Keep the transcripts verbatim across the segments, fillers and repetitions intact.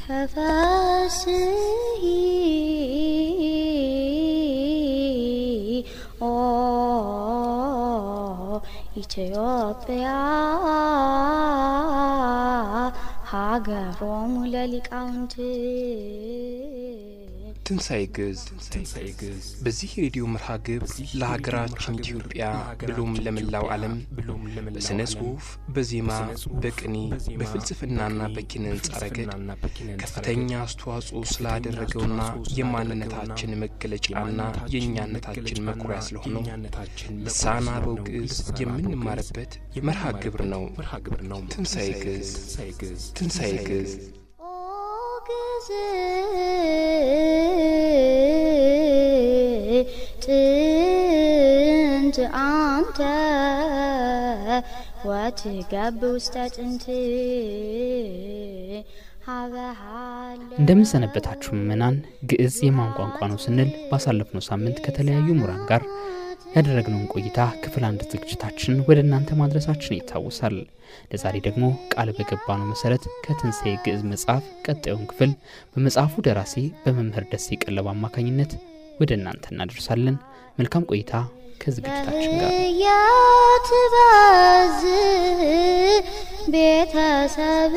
ተፈስሒ ኦ ኢትዮጵያ ሀገሮሙ ለሊቃውንት ትንሣኤ ግዕዝ ትንሣኤ ግዕዝ በዚህ ሬዲዮ መርሃ ግብር ለሀገራችን ኢትዮጵያ ብሎም ለመላው ዓለም በስነ ጽሑፍ በዜማ በቅኔ በፍልስፍናና በኪነ ሕንጻ ረገድ ከፍተኛ አስተዋጽኦ ስላደረገውና የማንነታችን መገለጫና የእኛነታችን መኩሪያ ስለሆነው ልሳነ አበው ግዕዝ የምንማርበት መርሃ ግብር ነው። ትንሣኤ ግዕዝ ትንሣኤ ግዕዝ ጥንት አንተ ወትገብ ውስተ ጥንት እንደምን ሰነበታችሁ ምናን ግዕዝ የማን ቋንቋ ነው ስንል ባሳለፍነው ሳምንት ከተለያዩ ምሁራን ጋር ያደረግነውን ቆይታ ክፍል አንድ ዝግጅታችን ወደ እናንተ ማድረሳችን ይታወሳል። ለዛሬ ደግሞ ቃል በገባነው መሰረት ከትንሣኤ ግዕዝ መጽሐፍ ቀጣዩን ክፍል በመጽሐፉ ደራሲ በመምህር ደሴ ቀለባ አማካኝነት ወደ እናንተ እናደርሳለን። መልካም ቆይታ ከዝግጅታችን ጋር። ያትባዝ ቤተሰብ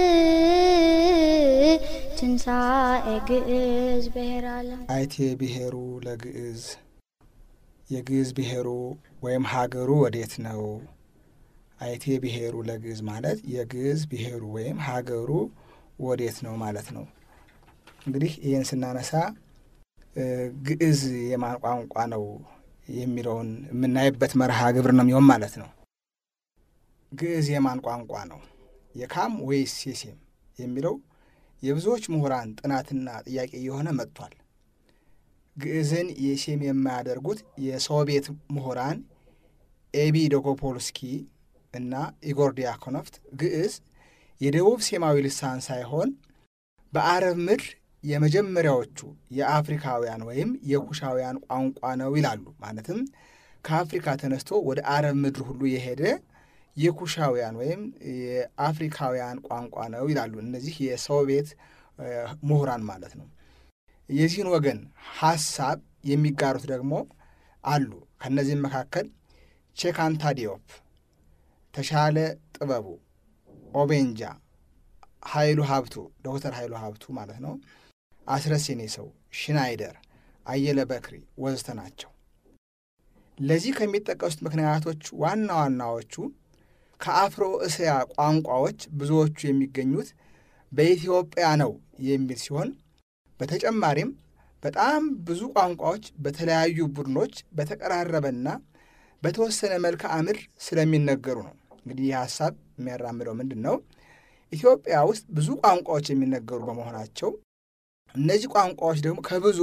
ትንሣኤ ግዕዝ ብሔረ ዓለም አይቴ ብሔሩ ለግዕዝ የግዕዝ ብሔሩ ወይም ሀገሩ ወዴት ነው? አይቴ ብሔሩ ለግዕዝ ማለት የግዕዝ ብሔሩ ወይም ሀገሩ ወዴት ነው ማለት ነው። እንግዲህ ይህን ስናነሳ ግዕዝ የማን ቋንቋ ነው የሚለውን የምናይበት መርሃ ግብር ነው የሚሆን ማለት ነው። ግዕዝ የማን ቋንቋ ነው የካም ወይስ የሴም የሚለው የብዙዎች ምሁራን ጥናትና ጥያቄ የሆነ መጥቷል። ግዕዝን የሴም የማያደርጉት የሶቪየት ምሁራን ኤቢ ዶጎፖልስኪ እና ኢጎር ዲያኮኖቭት ግዕዝ የደቡብ ሴማዊ ልሳን ሳይሆን በአረብ ምድር የመጀመሪያዎቹ የአፍሪካውያን ወይም የኩሻውያን ቋንቋ ነው ይላሉ። ማለትም ከአፍሪካ ተነስቶ ወደ አረብ ምድር ሁሉ የሄደ የኩሻውያን ወይም የአፍሪካውያን ቋንቋ ነው ይላሉ እነዚህ የሶቪየት ምሁራን ማለት ነው። የዚህን ወገን ሐሳብ የሚጋሩት ደግሞ አሉ። ከነዚህም መካከል ቼካንታዲዮፕ፣ ተሻለ ጥበቡ፣ ኦቤንጃ፣ ኃይሉ ሀብቱ ዶክተር ኃይሉ ሀብቱ ማለት ነው፣ አስረሴኔ ሰው፣ ሽናይደር፣ አየለ በክሪ ወዘተ ናቸው። ለዚህ ከሚጠቀሱት ምክንያቶች ዋና ዋናዎቹ ከአፍሮ እስያ ቋንቋዎች ብዙዎቹ የሚገኙት በኢትዮጵያ ነው የሚል ሲሆን በተጨማሪም በጣም ብዙ ቋንቋዎች በተለያዩ ቡድኖች በተቀራረበና በተወሰነ መልክዓ ምድር ስለሚነገሩ ነው። እንግዲህ ይህ ሐሳብ የሚያራምደው ምንድን ነው? ኢትዮጵያ ውስጥ ብዙ ቋንቋዎች የሚነገሩ በመሆናቸው እነዚህ ቋንቋዎች ደግሞ ከብዙ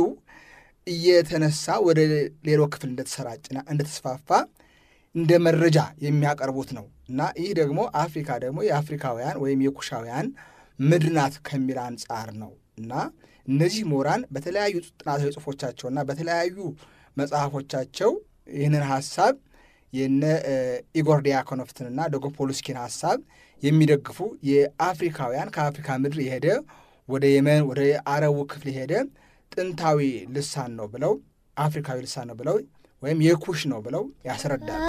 እየተነሳ ወደ ሌላው ክፍል እንደተሰራጭና እንደተስፋፋ እንደ መረጃ የሚያቀርቡት ነው እና ይህ ደግሞ አፍሪካ ደግሞ የአፍሪካውያን ወይም የኩሻውያን ምድር ናት ከሚል አንጻር ነው እና እነዚህ ምሁራን በተለያዩ ጥናታዊ ጽሑፎቻቸውና በተለያዩ መጽሐፎቻቸው ይህንን ሐሳብ የነ ኢጎር ዲያኮኖቭትንና ዶጎፖልስኪን ሐሳብ የሚደግፉ የአፍሪካውያን ከአፍሪካ ምድር የሄደ ወደ የመን ወደ አረቡ ክፍል የሄደ ጥንታዊ ልሳን ነው ብለው አፍሪካዊ ልሳን ነው ብለው ወይም የኩሽ ነው ብለው ያስረዳሉ።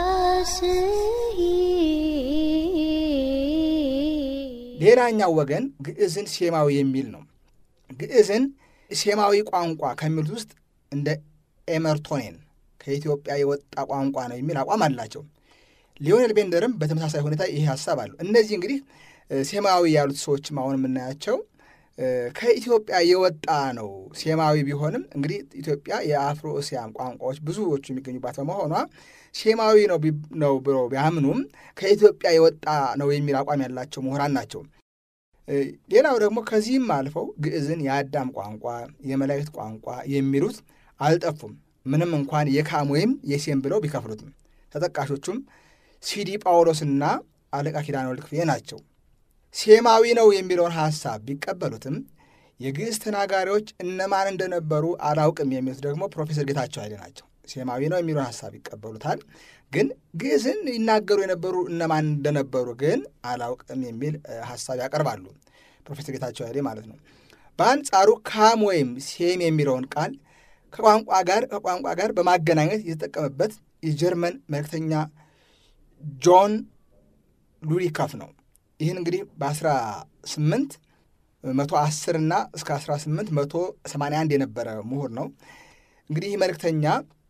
ሌላኛው ወገን ግዕዝን ሴማዊ የሚል ነው። ግዕዝን ሴማዊ ቋንቋ ከሚሉት ውስጥ እንደ ኤመርቶኔን ከኢትዮጵያ የወጣ ቋንቋ ነው የሚል አቋም አላቸው። ሊዮኔል ቤንደርም በተመሳሳይ ሁኔታ ይሄ ሐሳብ አለው። እነዚህ እንግዲህ ሴማዊ ያሉት ሰዎችም አሁን የምናያቸው ከኢትዮጵያ የወጣ ነው። ሴማዊ ቢሆንም እንግዲህ ኢትዮጵያ የአፍሮ እስያን ቋንቋዎች ብዙዎቹ የሚገኙባት በመሆኗ ሴማዊ ነው ነው ብሎ ቢያምኑም ከኢትዮጵያ የወጣ ነው የሚል አቋም ያላቸው ምሁራን ናቸው። ሌላው ደግሞ ከዚህም አልፈው ግዕዝን የአዳም ቋንቋ የመላእክት ቋንቋ የሚሉት አልጠፉም። ምንም እንኳን የካም ወይም የሴም ብለው ቢከፍሉትም ተጠቃሾቹም ሲዲ ጳውሎስና አለቃ ኪዳነ ወልድ ክፍሌ ናቸው። ሴማዊ ነው የሚለውን ሐሳብ ቢቀበሉትም የግዕዝ ተናጋሪዎች እነማን እንደነበሩ አላውቅም የሚሉት ደግሞ ፕሮፌሰር ጌታቸው ኃይሌ ናቸው። ሴማዊ ነው የሚለውን ሐሳብ ይቀበሉታል፣ ግን ግዕዝን ይናገሩ የነበሩ እነማን እንደነበሩ ግን አላውቅም የሚል ሐሳብ ያቀርባሉ ፕሮፌሰር ጌታቸው ኃይሌ ማለት ነው። በአንጻሩ ካም ወይም ሴም የሚለውን ቃል ከቋንቋ ጋር ከቋንቋ ጋር በማገናኘት የተጠቀመበት የጀርመን መልእክተኛ ጆን ሉሊካፍ ነው። ይህን እንግዲህ በአስራ ስምንት መቶ አስር እና እስከ አስራ ስምንት መቶ ሰማንያ አንድ የነበረ ምሁር ነው። እንግዲህ መልእክተኛ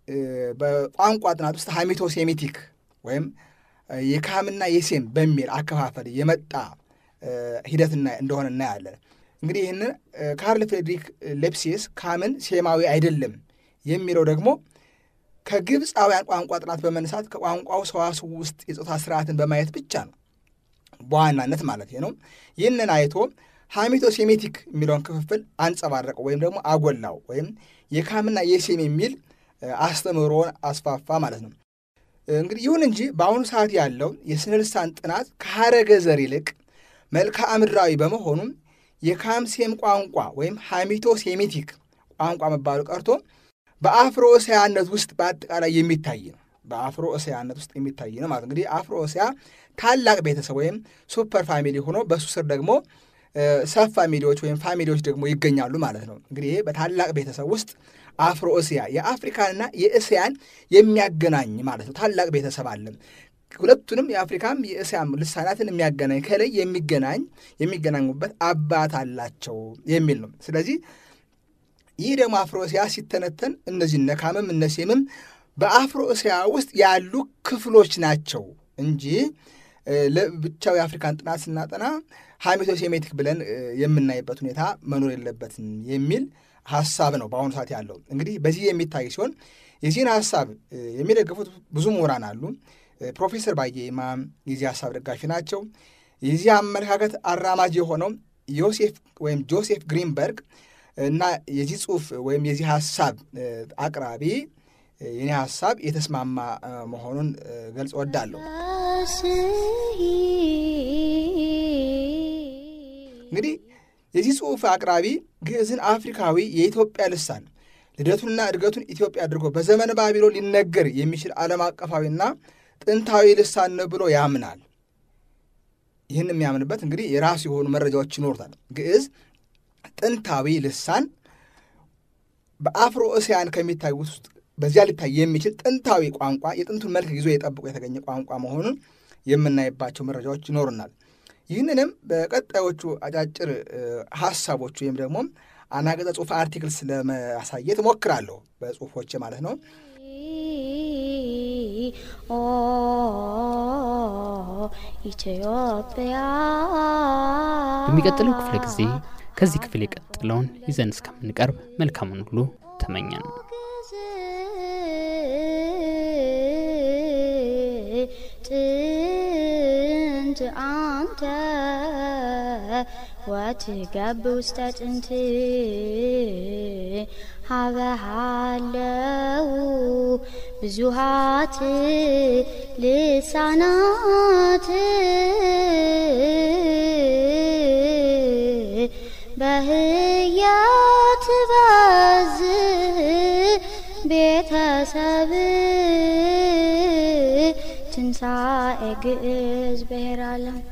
በቋንቋ ጥናት ውስጥ ሀሚቶ ሴሚቲክ ወይም የካምና የሴም በሚል አከፋፈል የመጣ ሂደትና እንደሆነ እናያለን። እንግዲህ ይህንን ካርል ፍሬድሪክ ሌፕሲስ ካምን ሴማዊ አይደለም የሚለው ደግሞ ከግብፃውያን ቋንቋ ጥናት በመነሳት ከቋንቋው ሰዋስው ውስጥ የጾታ ስርዓትን በማየት ብቻ ነው በዋናነት ማለት ነው። ይህንን አይቶ ሀሚቶ ሴሜቲክ የሚለውን ክፍፍል አንጸባረቀው ወይም ደግሞ አጎላው ወይም የካምና የሴም የሚል አስተምህሮን አስፋፋ ማለት ነው። እንግዲህ ይሁን እንጂ በአሁኑ ሰዓት ያለው የስነ ልሳን ጥናት ከሐረገ ዘር ይልቅ መልክዓ ምድራዊ በመሆኑ የካም ሴም ቋንቋ ወይም ሀሚቶ ሴሜቲክ ቋንቋ መባሉ ቀርቶ በአፍሮ እስያነት ውስጥ በአጠቃላይ የሚታይ ነው። በአፍሮ እስያነት ውስጥ የሚታይ ነው ማለት እንግዲህ አፍሮ እስያ ታላቅ ቤተሰብ ወይም ሱፐር ፋሚሊ ሆኖ በሱ ስር ደግሞ ሰብ ፋሚሊዎች ወይም ፋሚሊዎች ደግሞ ይገኛሉ ማለት ነው። እንግዲህ ይሄ በታላቅ ቤተሰብ ውስጥ አፍሮ እስያ የአፍሪካንና የእስያን የሚያገናኝ ማለት ነው። ታላቅ ቤተሰብ አለ። ሁለቱንም የአፍሪካም የእስያም ልሳናትን የሚያገናኝ ከላይ የሚገናኝ የሚገናኙበት አባት አላቸው የሚል ነው። ስለዚህ ይህ ደግሞ አፍሮ እስያ ሲተነተን እነዚህ እነ ካምም እነ ሴምም በአፍሮ እስያ ውስጥ ያሉ ክፍሎች ናቸው እንጂ ለብቻው የአፍሪካን ጥናት ስናጠና ሀሚቶ ሴሜቲክ ብለን የምናይበት ሁኔታ መኖር የለበትም የሚል ሐሳብ ነው በአሁኑ ሰዓት ያለው። እንግዲህ በዚህ የሚታይ ሲሆን የዚህን ሐሳብ የሚደግፉት ብዙ ምሁራን አሉ። ፕሮፌሰር ባየ ኢማም የዚህ ሐሳብ ደጋፊ ናቸው። የዚህ አመለካከት አራማጅ የሆነው ዮሴፍ ወይም ጆሴፍ ግሪንበርግ እና የዚህ ጽሑፍ ወይም የዚህ ሐሳብ አቅራቢ የኔ ሐሳብ የተስማማ መሆኑን ገልጽ ወዳለሁ። እንግዲህ የዚህ ጽሑፍ አቅራቢ ግዕዝን አፍሪካዊ የኢትዮጵያ ልሳን ልደቱንና እድገቱን ኢትዮጵያ አድርጎ በዘመነ ባቢሎን ሊነገር የሚችል ዓለም አቀፋዊና ጥንታዊ ልሳን ነው ብሎ ያምናል። ይህን የሚያምንበት እንግዲህ የራሱ የሆኑ መረጃዎች ይኖሩታል። ግዕዝ ጥንታዊ ልሳን በአፍሮ እስያን ከሚታዩት ውስጥ በዚያ ሊታይ የሚችል ጥንታዊ ቋንቋ የጥንቱን መልክ ይዞ የጠብቆ የተገኘ ቋንቋ መሆኑን የምናይባቸው መረጃዎች ይኖሩናል። ይህንንም በቀጣዮቹ አጫጭር ሐሳቦች ወይም ደግሞ አናገጸ ጽሑፍ አርቲክልስ ለማሳየት እሞክራለሁ በጽሑፎቼ ማለት ነው። ኦ ኢትዮጵያ በሚቀጥለው ክፍለ ጊዜ ከዚህ ክፍል የቀጥለውን ይዘን እስከምንቀርብ መልካሙን ሁሉ ተመኘን። ጥንት አንተ ወትገብ ውስተ ጥንት ሀበሃለው ብዙሃት ልሳናት በህያት ባዝ ቤተሰብ ትንሣኤ ግዕዝ ብሔረ ዓለም